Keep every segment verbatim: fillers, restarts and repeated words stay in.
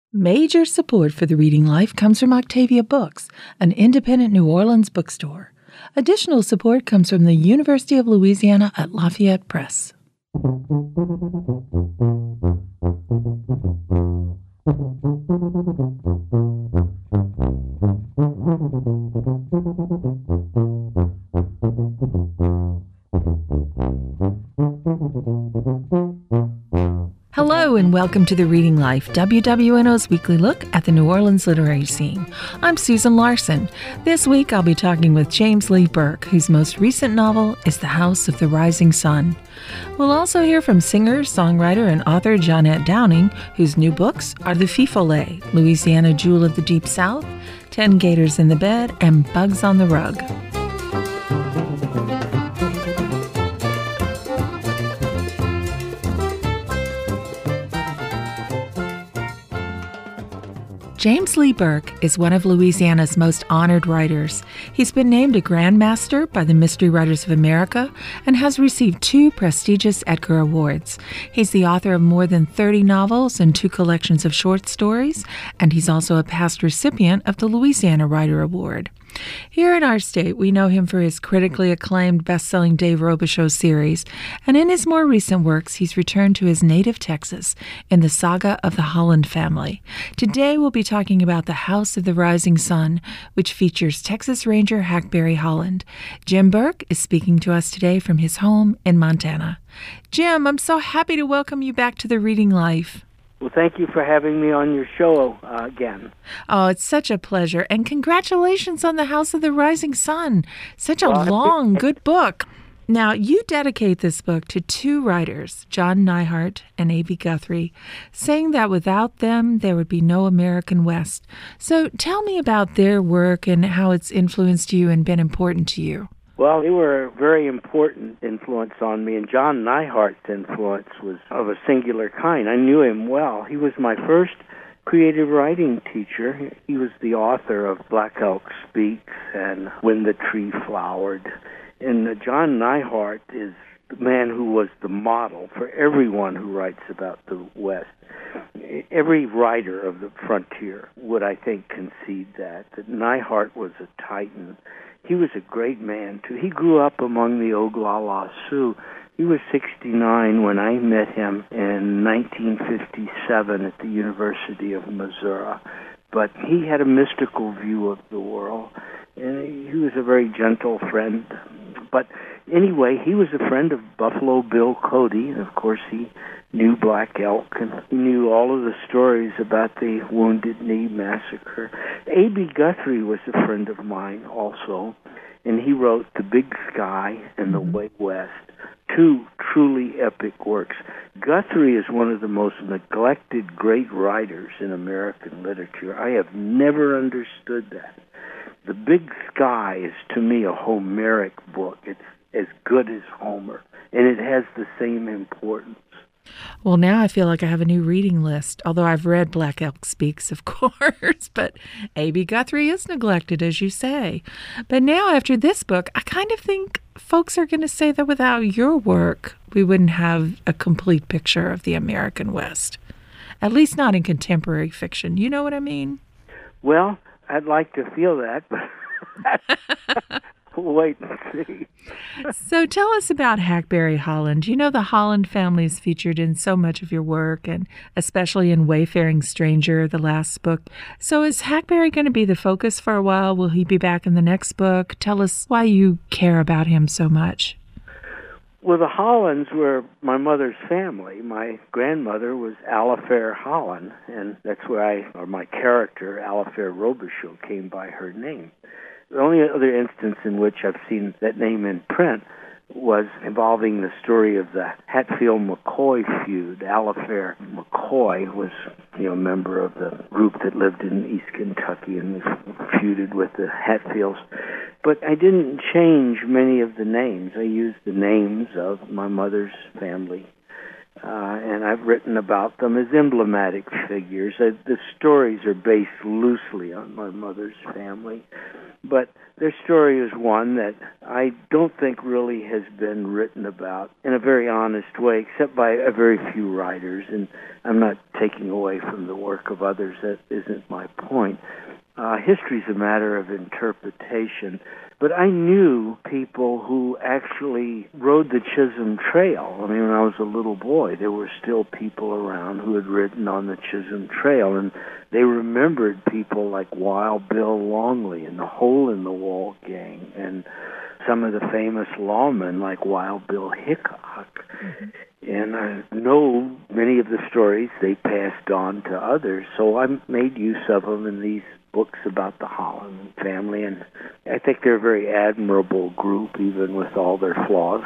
Major support for the Reading Life comes from Octavia Books, an independent New Orleans bookstore. Additional support comes from the University of Louisiana at Lafayette Press. Hello and welcome to The Reading Life, W W N O's weekly look at the New Orleans literary scene. I'm Susan Larson. This week I'll be talking with James Lee Burke, whose most recent novel is The House of the Rising Sun. We'll also hear from singer, songwriter, and author Jeanette Downing, whose new books are The Fille Follet, Louisiana Jewel of the Deep South, Ten Gators in the Bed, and Bugs on the Rug. James Lee Burke is one of Louisiana's most honored writers. He's been named a Grand Master by the Mystery Writers of America and has received two prestigious Edgar Awards. He's the author of more than thirty novels and two collections of short stories, and he's also a past recipient of the Louisiana Writer Award. Here in our state, we know him for his critically acclaimed best-selling Dave Robichaux series, and in his more recent works, he's returned to his native Texas in the saga of the Holland family. Today, we'll be talking about The House of the Rising Sun, which features Texas Ranger Hackberry Holland. Jim Burke is speaking to us today from his home in Montana. Jim, I'm so happy to welcome you back to The Reading Life. Well, thank you for having me on your show uh, again. Oh, it's such a pleasure. And congratulations on The House of the Rising Sun. Such a well, long, good book. Now, you dedicate this book to two writers, John Neihardt and A B Guthrie, saying that without them, there would be no American West. So tell me about their work and how it's influenced you and been important to you. Well, they were a very important influence on me, and John Neihardt's influence was of a singular kind. I knew him well. He was my first creative writing teacher. He was the author of Black Elk Speaks and When the Tree Flowered. And uh, John Neihardt is the man who was the model for everyone who writes about the West. Every writer of the frontier would, I think, concede that, that Neihardt was a titan. He was a great man, too. He grew up among the Oglala Sioux. He was sixty-nine when I met him in nineteen fifty-seven at the University of Missouri. But he had a mystical view of the world, and he was a very gentle friend. But anyway, he was a friend of Buffalo Bill Cody, and of course he knew Black Elk, and he knew all of the stories about the Wounded Knee Massacre. A B Guthrie was a friend of mine also, and he wrote The Big Sky and The Way West, two truly epic works. Guthrie is one of the most neglected great writers in American literature. I have never understood that. The Big Sky is, to me, a Homeric book. It's as good as Homer, and it has the same importance. Well, now I feel like I have a new reading list, although I've read Black Elk Speaks, of course, but A B Guthrie is neglected, as you say. But now, after this book, I kind of think folks are going to say that without your work, we wouldn't have a complete picture of the American West, at least not in contemporary fiction. You know what I mean? Well, I'd like to feel that, but we'll wait and see. So tell us about Hackberry Holland. You know the Holland family is featured in so much of your work, and especially in Wayfaring Stranger, the last book. So is Hackberry going to be the focus for a while? Will he be back in the next book? Tell us why you care about him so much. Well, the Hollands were my mother's family. My grandmother was Alifair Holland, and that's where I, or my character, Alifair Robichaux, came by her name. The only other instance in which I've seen that name in print was involving the story of the Hatfield-McCoy feud. Alifair McCoy was, you know, a member of the group that lived in East Kentucky and feuded with the Hatfields. But I didn't change many of the names. I used the names of my mother's family. uh, and I've written about them as emblematic figures. Uh, the stories are based loosely on my mother's family, but their story is one that I don't think really has been written about in a very honest way, except by a very few writers, and I'm not taking away from the work of others. That isn't my point. Uh, history's a matter of interpretation, but I knew people who actually rode the Chisholm Trail. I mean, when I was a little boy, there were still people around who had ridden on the Chisholm Trail, and they remembered people like Wild Bill Longley and the Hole in the Wall gang, and some of the famous lawmen like Wild Bill Hickok. Mm-hmm. And I know many of the stories they passed on to others, so I made use of them in these books about the Holland family, and I think they're a very admirable group, even with all their flaws.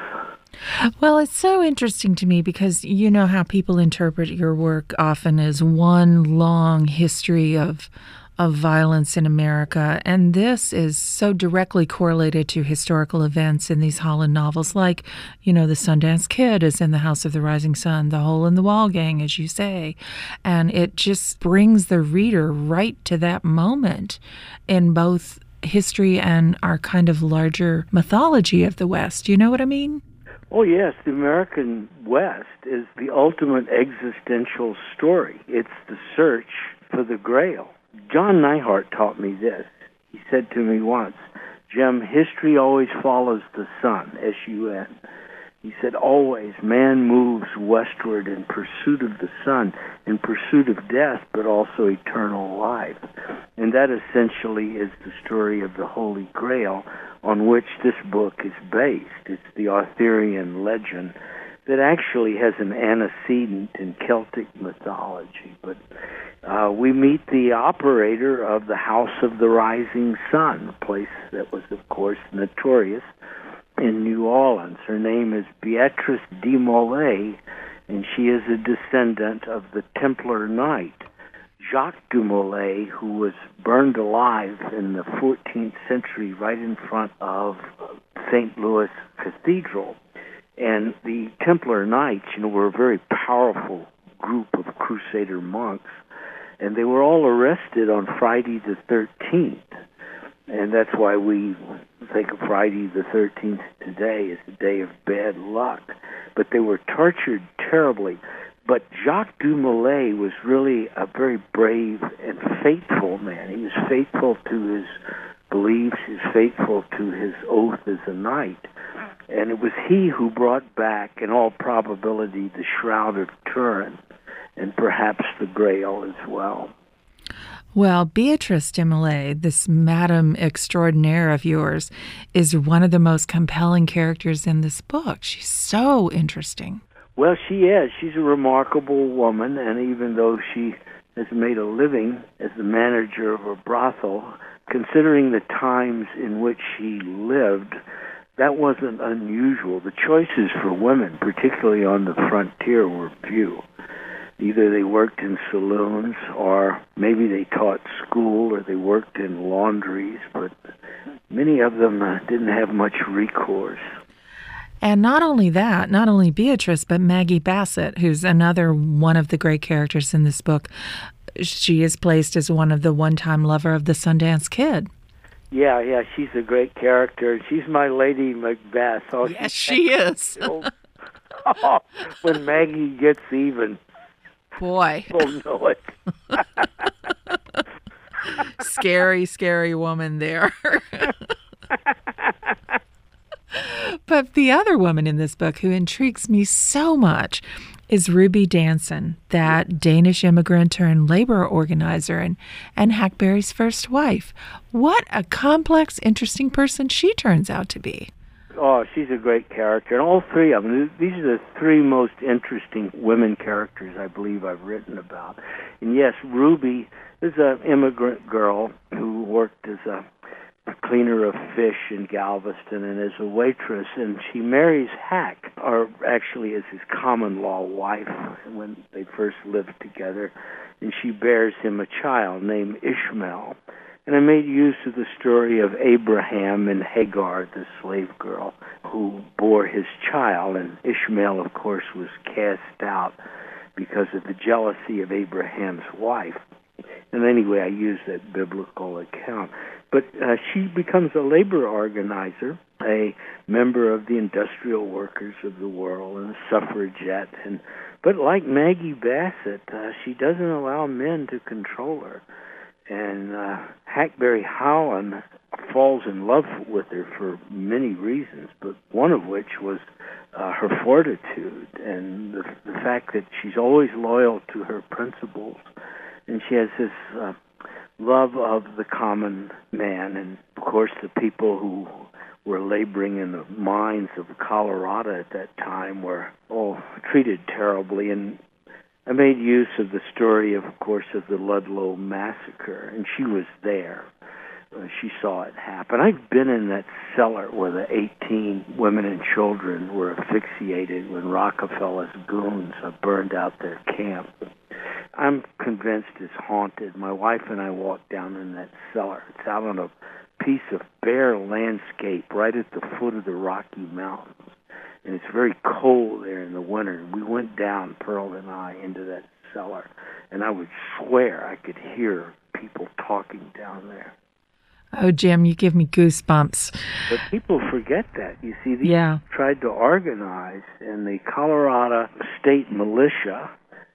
Well, it's so interesting to me because you know how people interpret your work often as one long history of of violence in America, and this is so directly correlated to historical events in these Holland novels, like, you know, the Sundance Kid is in the House of the Rising Sun, the Hole in the Wall gang, as you say, and it just brings the reader right to that moment in both history and our kind of larger mythology of the West. You know what I mean? Oh, yes. The American West is the ultimate existential story. It's the search for the Grail. John Neihart taught me this. He said to me once, "Jim, history always follows the sun, S U N. He said, always, man moves westward in pursuit of the sun, in pursuit of death, but also eternal life. And that essentially is the story of the Holy Grail on which this book is based. It's the Arthurian legend that actually has an antecedent in Celtic mythology. But uh, we meet the operator of the House of the Rising Sun, a place that was, of course, notorious in New Orleans. Her name is Beatrice de Molay, and she is a descendant of the Templar Knight, Jacques de Molay, who was burned alive in the fourteenth century right in front of Saint Louis Cathedral. And the Templar Knights, you know, were a very powerful group of Crusader monks, and they were all arrested on Friday the thirteenth. And that's why we think of Friday the thirteenth today as the day of bad luck. But they were tortured terribly. But Jacques du Molay was really a very brave and faithful man. He was faithful to his beliefs, he was faithful to his oath as a knight. And it was he who brought back, in all probability, the Shroud of Turin, and perhaps the Grail as well. Well, Beatrice de Molay, this Madame Extraordinaire of yours, is one of the most compelling characters in this book. She's so interesting. Well, she is. She's a remarkable woman, and even though she has made a living as the manager of a brothel, considering the times in which she lived, that wasn't unusual. The choices for women, particularly on the frontier, were few. Either they worked in saloons, or maybe they taught school, or they worked in laundries, but many of them uh, didn't have much recourse. And not only that, not only Beatrice, but Maggie Bassett, who's another one of the great characters in this book. She is placed as one of the one-time lover of the Sundance Kid. Yeah, yeah, she's a great character. She's my Lady Macbeth. Oh, yes, she is. Oh, when Maggie gets even. Boy. We'll know it. Scary, scary woman there. But the other woman in this book who intrigues me so much is Ruby Danson, that Danish immigrant turned labor organizer and, and Hackberry's first wife. What a complex, interesting person she turns out to be. Oh, she's a great character. And all three of them, these are the three most interesting women characters I believe I've written about. And yes, Ruby is an immigrant girl who worked as a cleaner of fish in Galveston and as a waitress, and she marries Hack, or actually as his common-law wife when they first lived together, and she bears him a child named Ishmael. And I made use of the story of Abraham and Hagar, the slave girl, who bore his child. And Ishmael, of course, was cast out because of the jealousy of Abraham's wife. And anyway, I used that biblical account. But uh, she becomes a labor organizer, a member of the industrial workers of the world, and a suffragette. And but like Maggie Bassett, uh, she doesn't allow men to control her. And uh, Hackberry Holland falls in love with her for many reasons, but one of which was uh, her fortitude and the, the fact that she's always loyal to her principles. And she has this uh, love of the common man. And, of course, the people who were laboring in the mines of Colorado at that time were all treated terribly. And I made use of the story, of course, of the Ludlow Massacre, and she was there. Uh, she saw it happen. I've been in that cellar where the eighteen women and children were asphyxiated when Rockefeller's goons uh, burned out their camp. I'm convinced it's haunted. My wife and I walked down in that cellar. It's out on a piece of bare landscape right at the foot of the Rocky Mountains. And it's very cold there in the winter. We went down, Pearl and I, into that cellar, and I would swear I could hear people talking down there. Oh, Jim, you give me goosebumps. But people forget that. You see, they yeah. tried to organize, and the Colorado State Militia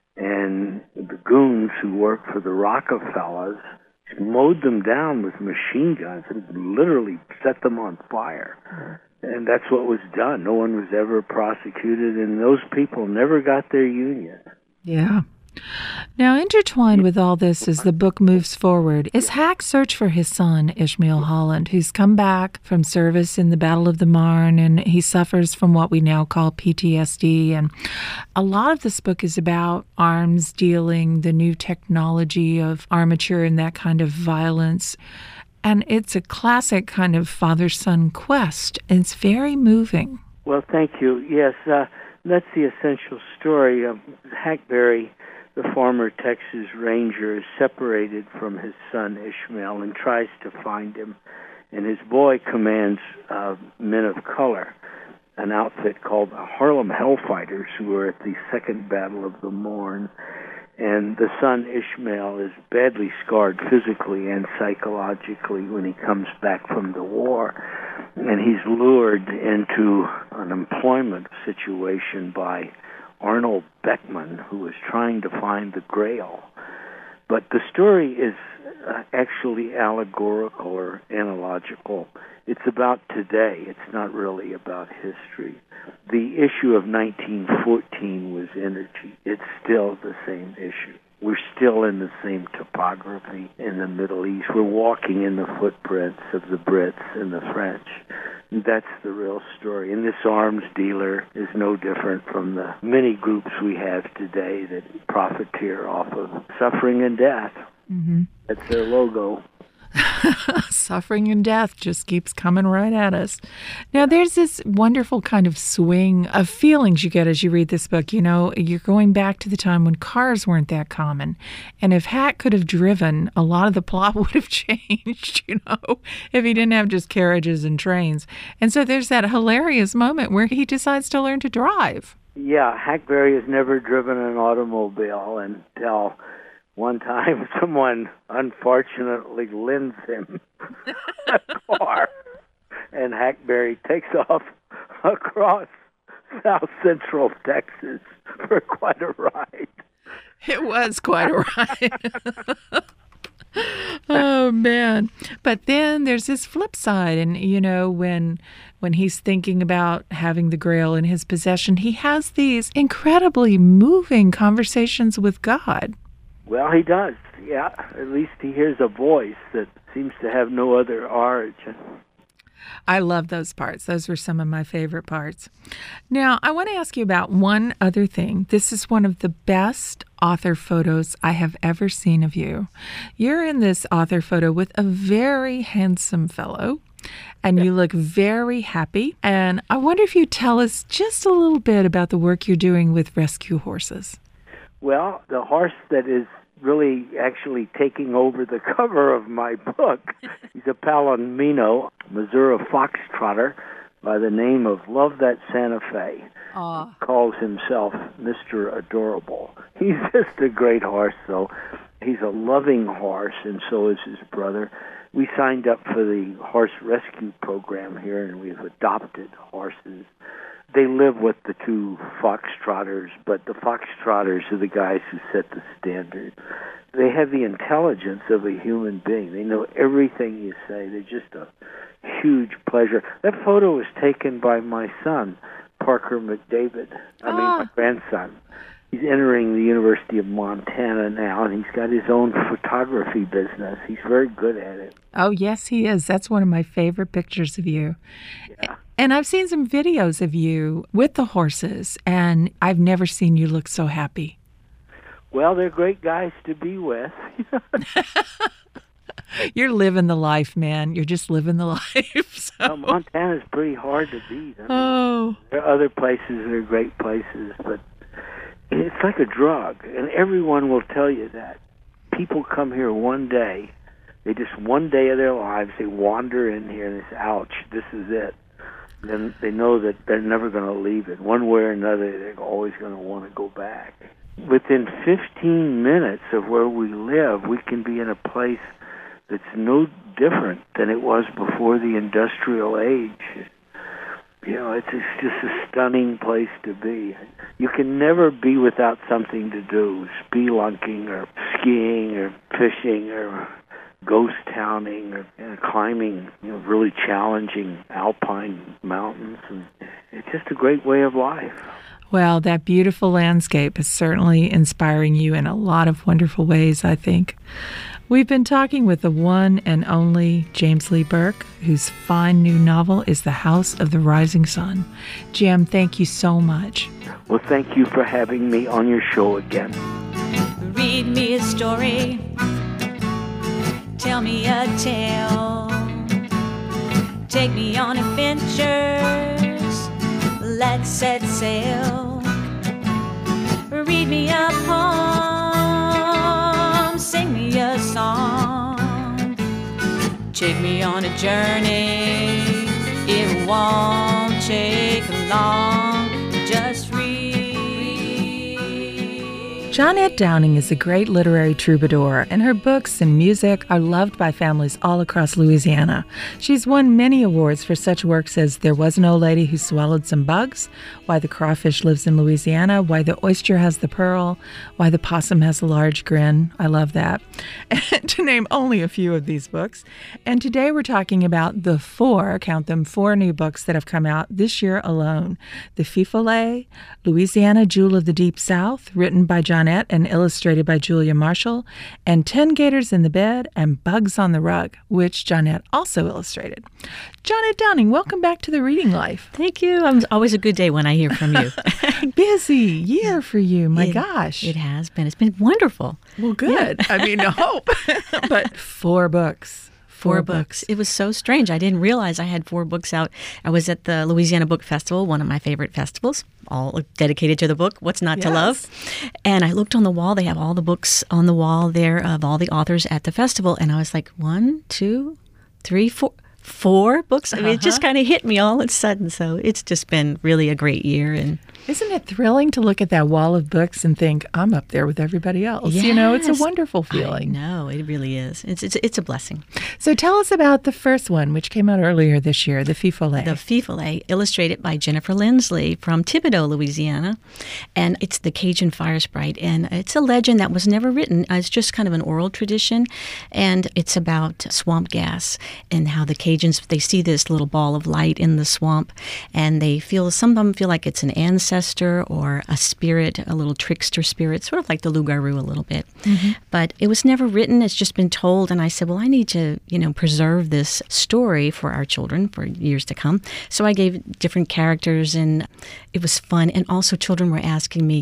and the goons who worked for the Rockefellers mowed them down with machine guns and literally set them on fire. And that's what was done. No one was ever prosecuted, and those people never got their union. Yeah. Now, intertwined with all this as the book moves forward is Hack's search for his son, Ishmael Holland, who's come back from service in the Battle of the Marne, and he suffers from what we now call P T S D. And a lot of this book is about arms dealing, the new technology of armature and that kind of violence. And it's a classic kind of father-son quest. It's very moving. Well, thank you. Yes, uh, that's the essential story. Uh, Hackberry, the former Texas Ranger, is separated from his son Ishmael and tries to find him. And his boy commands uh, Men of Color, an outfit called the Harlem Hellfighters, who were at the Second Battle of the Marne. And the son, Ishmael, is badly scarred physically and psychologically when he comes back from the war. And he's lured into an employment situation by Arnold Beckman, who is trying to find the Grail. But the story is uh, actually allegorical or analogical. It's about today. It's not really about history. The issue of nineteen fourteen was energy. It's still the same issue. We're still in the same topography in the Middle East. We're walking in the footprints of the Brits and the French. That's the real story. And this arms dealer is no different from the many groups we have today that profiteer off of suffering and death. Mm-hmm. That's their logo. Suffering and death just keeps coming right at us. Now, there's this wonderful kind of swing of feelings you get as you read this book. You know, you're going back to the time when cars weren't that common. And if Hack could have driven, a lot of the plot would have changed, you know, if he didn't have just carriages and trains. And so there's that hilarious moment where he decides to learn to drive. Yeah, Hackberry has never driven an automobile until one time someone unfortunately lends him a car, and Hackberry takes off across South Central Texas for quite a ride. It was quite a ride. Oh, man. But then there's this flip side. And, you know, when when he's thinking about having the Grail in his possession, he has these incredibly moving conversations with God. Well, he does, yeah. At least he hears a voice that seems to have no other origin. I love those parts. Those were some of my favorite parts. Now, I want to ask you about one other thing. This is one of the best author photos I have ever seen of you. You're in this author photo with a very handsome fellow, and you look very happy. And I wonder if you'd tell us just a little bit about the work you're doing with rescue horses. Well, the horse that is really actually taking over the cover of my book. He's a Palomino, Missouri Foxtrotter, by the name of Love That Santa Fe. Aww. Calls himself Mister Adorable. He's just a great horse, though. He's a loving horse, and so is his brother. We signed up for the horse rescue program here, and we've adopted horses. They live with the two Foxtrotters, but the Foxtrotters are the guys who set the standard. They have the intelligence of a human being. They know everything you say. They're just a huge pleasure. That photo was taken by my son, Parker McDavid. I mean, ah. my grandson. He's entering the University of Montana now, and he's got his own photography business. He's very good at it. Oh, yes, he is. That's one of my favorite pictures of you. Yeah. And I've seen some videos of you with the horses, and I've never seen you look so happy. Well, they're great guys to be with. You're living the life, man. You're just living the life. So. Well, Montana's pretty hard to beat. I mean, oh. There are other places that are great places, but it's like a drug, and everyone will tell you that. People come here one day, they just one day of their lives, they wander in here and they say, ouch, this is it. Then they know that they're never going to leave it. One way or another, they're always going to want to go back. Within fifteen minutes of where we live, we can be in a place that's no different than it was before the industrial age. You know, it's, it's just a stunning place to be. You can never be without something to do, spelunking or skiing or fishing or ghost towning or you know, climbing, you know, really challenging alpine mountains. And it's just a great way of life. Well, that beautiful landscape is certainly inspiring you in a lot of wonderful ways, I think. We've been talking with the one and only James Lee Burke, whose fine new novel is The House of the Rising Sun. Jim, thank you so much. Well, thank you for having me on your show again. Read me a story. Tell me a tale. Take me on adventures. Let's set sail. Read me a poem. Sing me a song. Take me on a journey. It won't take long. Just read. Jeanette Downing is a great literary troubadour, and her books and music are loved by families all across Louisiana. She's won many awards for such works as There Was an Old Lady Who Swallowed Some Bugs, Why the Crawfish Lives in Louisiana, Why the Oyster Has the Pearl, Why the Possum Has a Large Grin. I love that. To name only a few of these books. And today we're talking about the four, count them, four new books that have come out this year alone. The Fee-Fo-Lay, Louisiana Jewel of the Deep South, written by Jeanette and illustrated by Julia Marshall, and Ten Gators in the Bed and Bugs on the Rug, which Jeanette also illustrated. Jeanette Downing, welcome back to The Reading Life. Thank you. It's always a good day when I hear from you. Busy year for you, my it, gosh. It has been. It's been wonderful. Well, good. Yeah. I mean, I hope. But four books. Four, four books. books. It was so strange. I didn't realize I had four books out. I was at the Louisiana Book Festival, one of my favorite festivals, all dedicated to the book, What's Not Yes. to Love. And I looked on the wall. They have all the books on the wall there of all the authors at the festival. And I was like, one, two, three, four. Four books? I mean, Uh-huh. it just kind of hit me all of a sudden. So it's just been really a great year. And isn't it thrilling to look at that wall of books and think, I'm up there with everybody else? Yes. You know, it's a wonderful feeling. No, it really is. It's, it's it's a blessing. So tell us about the first one, which came out earlier this year, The Fee-Fo-Lay. The Fee-Fo-Lay, illustrated by Jennifer Lindsley from Thibodaux, Louisiana. And it's the Cajun Fire Sprite. And it's a legend that was never written. It's just kind of an oral tradition. And it's about swamp gas and how the Cajuns, they see this little ball of light in the swamp. And they feel, some of them feel like it's an ancestor or a spirit, a little trickster spirit, sort of like the loup-garou a little bit. Mm-hmm. But it was never written. It's just been told. And I said, well, I need to, you know, preserve this story for our children for years to come. So I gave different characters, and it was fun. And also children were asking me,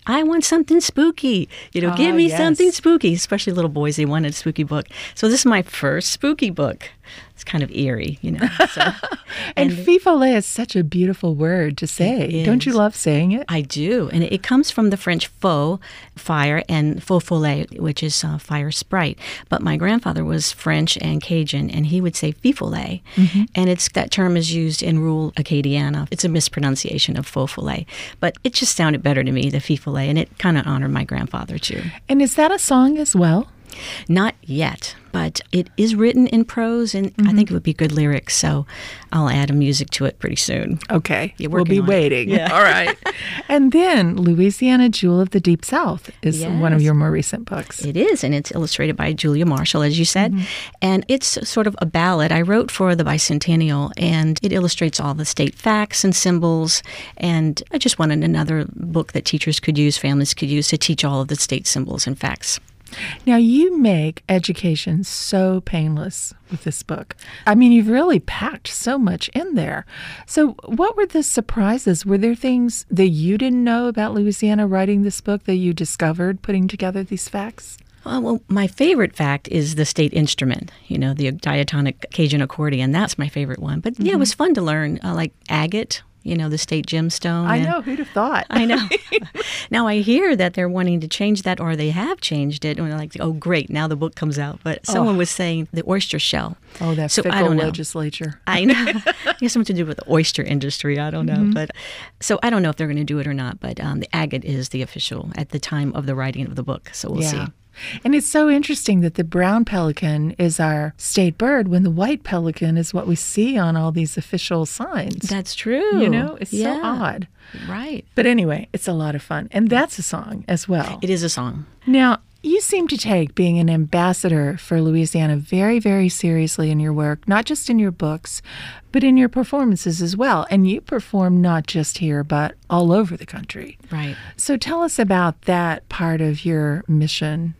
I want something spooky. You know, Ah, give me yes. something spooky, especially little boys. They wanted a spooky book. So this is my first spooky book. It's kind of eerie, you know. So, And, and fifole is such a beautiful word to say. Don't you is. love saying it? I do. And it comes from the French faux, fire, and faux follet, which is uh, fire sprite. But my grandfather was French and Cajun, and he would say fifole. Mm-hmm. And it's that term is used in rural Acadiana. It's a mispronunciation of faux follet. But it just sounded better to me, the fifole, and it kind of honored my grandfather, too. And is that a song as well? Not yet, but it is written in prose, and mm-hmm. I think it would be good lyrics, so I'll add a music to it pretty soon. Okay. Yeah, we'll be waiting. Yeah. All right. And then Louisiana Jewel of the Deep South is Yes. one of your more recent books. It is, and it's illustrated by Julia Marshall, as you said. Mm-hmm. And it's sort of a ballad I wrote for the bicentennial, and it illustrates all the state facts and symbols. And I just wanted another book that teachers could use, families could use to teach all of the state symbols and facts. Now, you make education so painless with this book. I mean, you've really packed so much in there. So what were the surprises? Were there things that you didn't know about Louisiana writing this book that you discovered putting together these facts? Uh, well, my favorite fact is the state instrument, you know, the diatonic Cajun accordion. That's my favorite one. But, mm-hmm. yeah, it was fun to learn, uh, like agate. You know, the state gemstone. I and, know. Who'd have thought? I know. Now I hear that they're wanting to change that, or they have changed it. And they're like, oh, great, now the book comes out. But someone oh. was saying the oyster shell. Oh, that so, fickle I don't know. legislature. I know. It has something to do with the oyster industry. I don't know. Mm-hmm. But so I don't know if they're going to do it or not. But um, the agate is the official at the time of the writing of the book. So we'll yeah. see. And it's so interesting that the brown pelican is our state bird when the white pelican is what we see on all these official signs. That's true. You know, it's yeah. so odd. Right. But anyway, it's a lot of fun. And that's a song as well. It is a song. Now, you seem to take being an ambassador for Louisiana very, very seriously in your work, not just in your books, but in your performances as well. And you perform not just here, but all over the country. Right. So tell us about that part of your mission.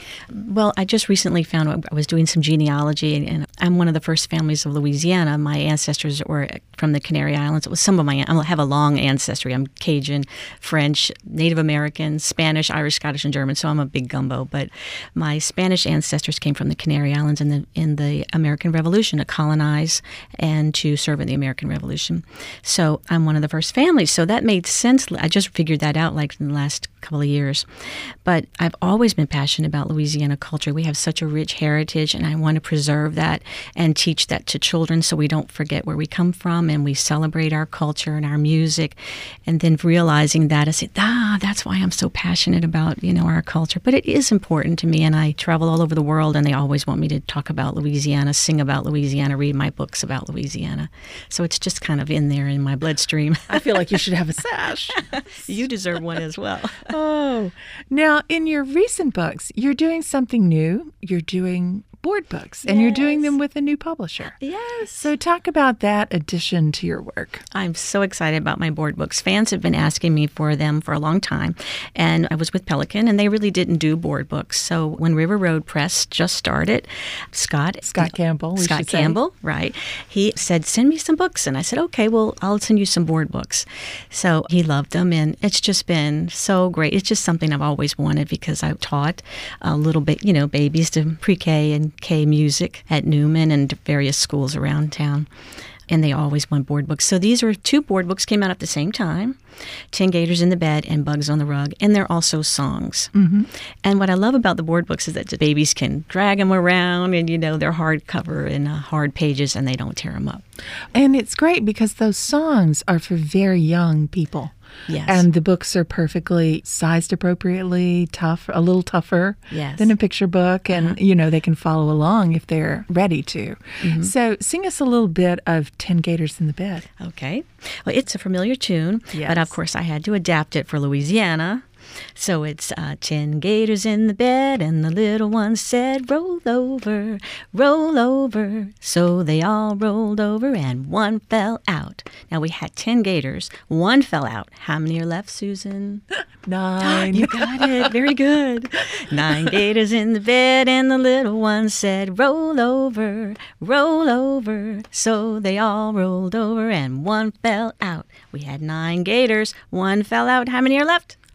Well, I just recently found out I was doing some genealogy, and I'm one of the first families of Louisiana. My ancestors were from the Canary Islands. It was some of my, I have a long ancestry. I'm Cajun, French, Native American, Spanish, Irish, Scottish, and German, so I'm a big gumbo. But my Spanish ancestors came from the Canary Islands in the, in the American Revolution to colonize and to serve in the American Revolution. So I'm one of the first families. So that made sense. I just figured that out like in the last couple of years. But I've always been passionate about Louisiana culture. We have such a rich heritage, and I want to preserve that and teach that to children so we don't forget where we come from and we celebrate our culture and our music. And then realizing that, I said, ah, that's why I'm so passionate about, you know, our culture. But it is important to me, and I travel all over the world, and they always want me to talk about Louisiana, sing about Louisiana, read my books about Louisiana. So it's just kind of in there in my bloodstream. I feel like you should have a sash. You deserve one as well. Oh, now in your recent books, you're doing something new. You're doing board books, and yes. you're doing them with a new publisher. Yes. So talk about that addition to your work. I'm so excited about my board books. Fans have been asking me for them for a long time, and I was with Pelican, and they really didn't do board books. So when River Road Press just started, Scott Scott Campbell, we Scott should say. Campbell, right? He said, "Send me some books," and I said, "Okay, well, I'll send you some board books." So he loved them, and it's just been so great. It's just something I've always wanted because I taught a little bit, you know, babies to pre-K and K music at Newman and various schools around town. And they always want board books. So these are two board books, came out at the same time, Ten Gators in the Bed and Bugs on the Rug. And they're also songs. Mm-hmm. And what I love about the board books is that the babies can drag them around and, you know, they're hardcover and uh, hard pages and they don't tear them up. And it's great because those songs are for very young people. Yes. And the books are perfectly sized appropriately, tough, a little tougher yes. than a picture book. And, uh-huh. you know, they can follow along if they're ready to. Mm-hmm. So sing us a little bit of Ten Gators in the Bed. Okay. Well, it's a familiar tune, yes. but of course I had to adapt it for Louisiana. So it's uh, ten gators in the bed, and the little one said, roll over, roll over. So they all rolled over, and one fell out. Now we had ten gators. One fell out. How many are left, Susan? Nine. You got it. Very good. Nine gators in the bed, and the little one said, roll over, roll over. So they all rolled over, and one fell out. We had nine gators. One fell out. How many are left?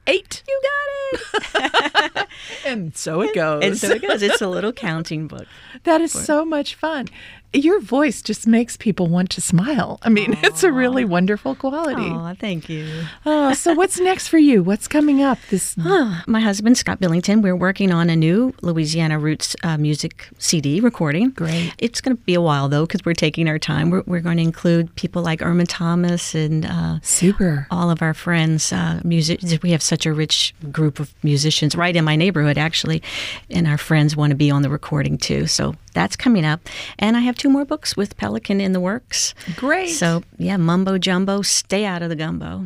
Eight. You got it. And so it goes. And so it goes. It's a little counting book. That is so much fun. Your voice just makes people want to smile. I mean, Aww. It's a really wonderful quality. Oh, thank you. Oh, so what's next for you? What's coming up? This My husband, Scott Billington, we're working on a new Louisiana Roots uh, music C D recording. Great. It's going to be a while, though, because we're taking our time. We're, we're going to include people like Irma Thomas and uh, Super. all of our friends. Uh, music. We have such a rich group of musicians right in my neighborhood, actually, and our friends want to be on the recording, too. So that's coming up. And I have two more books with Pelican in the works. Great. So, yeah, Mumbo Jumbo, Stay Out of the Gumbo.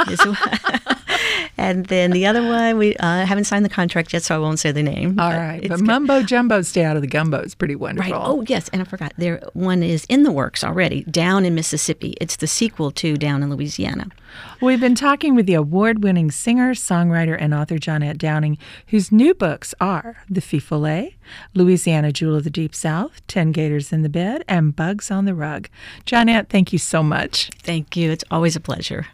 And then the other one, we uh, haven't signed the contract yet, so I won't say the name. All right. But good. Mumbo Jumbo, Stay Out of the Gumbo is pretty wonderful. Right. Oh, yes. And I forgot. There, one is in the works already, Down in Mississippi. It's the sequel to Down in Louisiana. We've been talking with the award-winning singer, songwriter, and author Johnette Downing, whose new books are The Fee Follet, Louisiana Jewel of the Deep South, Ten Gators in the Bed, and Bugs on the Rug. Johnette, thank you so much. Thank you. It's always a pleasure.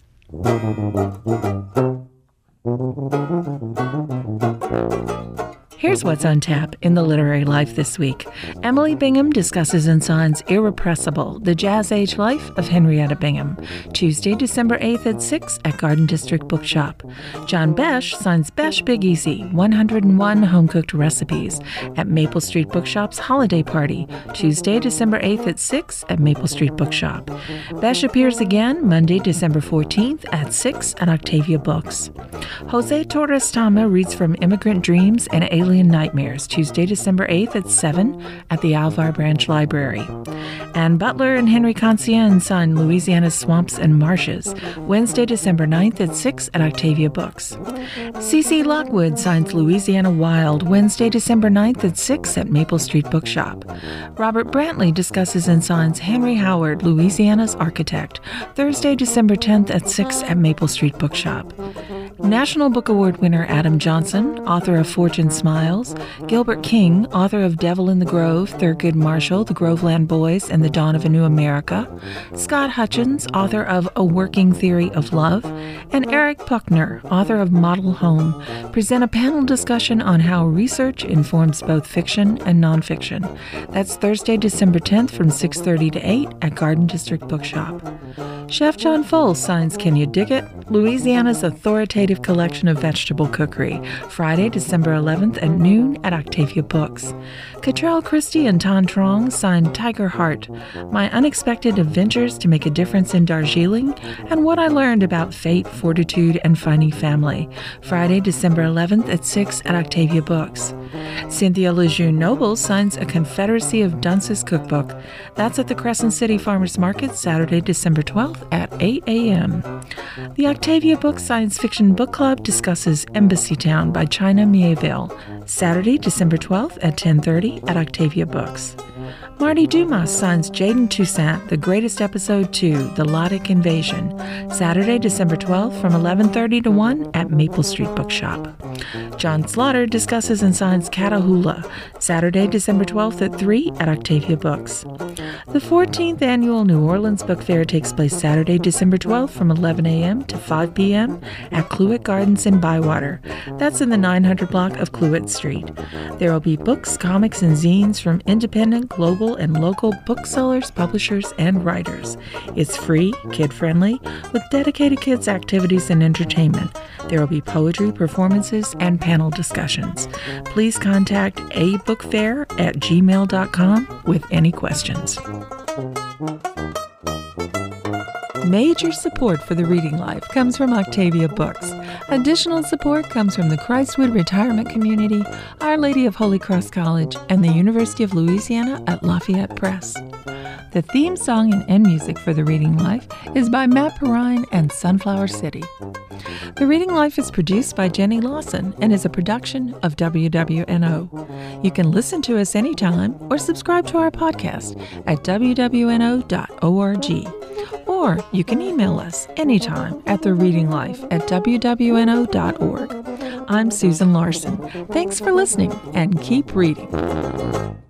Here's what's on tap in the literary life this week. Emily Bingham discusses and signs Irrepressible, The Jazz Age Life of Henrietta Bingham, Tuesday, December eighth at six at Garden District Bookshop. John Besh signs Besh Big Easy, one hundred one Home-Cooked Recipes at Maple Street Bookshop's Holiday Party, Tuesday, December eighth at six at Maple Street Bookshop. Besh appears again Monday, December fourteenth at six at Octavia Books. Jose Torres Tama reads from Immigrant Dreams and Alien Nightmares, Tuesday, December eighth at seven at the Alvar Branch Library. Ann Butler and Henry Concien sign Louisiana's Swamps and Marshes, Wednesday, December ninth at six at Octavia Books. C C Lockwood signs Louisiana Wild, Wednesday, December ninth at six at Maple Street Bookshop. Robert Brantley discusses and signs Henry Howard, Louisiana's Architect, Thursday, December tenth at six at Maple Street Bookshop. National Book Award winner Adam Johnson, author of Fortune Smiles, Gilbert King, author of Devil in the Grove, Thurgood Marshall, The Groveland Boys, and The Dawn of a New America, Scott Hutchins, author of A Working Theory of Love, and Eric Puckner, author of Model Home, present a panel discussion on how research informs both fiction and nonfiction. That's Thursday, December tenth from six thirty to eight at Garden District Bookshop. Chef John Foles signs Can You Dig It? Louisiana's authoritative collection of vegetable cookery, Friday, December eleventh at noon at Octavia Books. Cottrell Christie and Tan Trong signed Tiger Heart, My Unexpected Adventures to Make a Difference in Darjeeling, and What I Learned About Fate, Fortitude, and Finding Family, Friday, December eleventh at six at Octavia Books. Cynthia Lejeune Noble signs A Confederacy of Dunces cookbook. That's at the Crescent City Farmers Market, Saturday, December twelfth at eight a.m. The Octavia Books Science Fiction Book Club discusses Embassy Town by China Mieville, Saturday, December twelfth at ten thirty at Octavia Books. Marty Dumas signs Jaden Toussaint, The Greatest Episode two, The Lodic Invasion, Saturday, December twelfth from eleven thirty to one at Maple Street Bookshop. John Slaughter discusses and signs Catahoula, Saturday, December twelfth at three at Octavia Books. The fourteenth Annual New Orleans Book Fair takes place Saturday, December twelfth from eleven a.m. to five p.m. at Cluett Gardens in Bywater. That's in the nine hundred block of Cluett Street. There will be books, comics, and zines from independent, global, and local booksellers, publishers, and writers. It's free, kid-friendly, with dedicated kids' activities and entertainment. There will be poetry, performances, and panel discussions. Please contact abookfair at gmail dot com with any questions. Major support for the Reading Life comes from Octavia Books. Additional support comes from the Christwood Retirement Community, Our Lady of Holy Cross College, and the University of Louisiana at Lafayette Press. The theme song and end music for The Reading Life is by Matt Perrine and Sunflower City. The Reading Life is produced by Jenny Lawson and is a production of W W N O. You can listen to us anytime or subscribe to our podcast at w w n o dot org. Or you can email us anytime at the reading life at w w n o dot org. I'm Susan Larson. Thanks for listening and keep reading.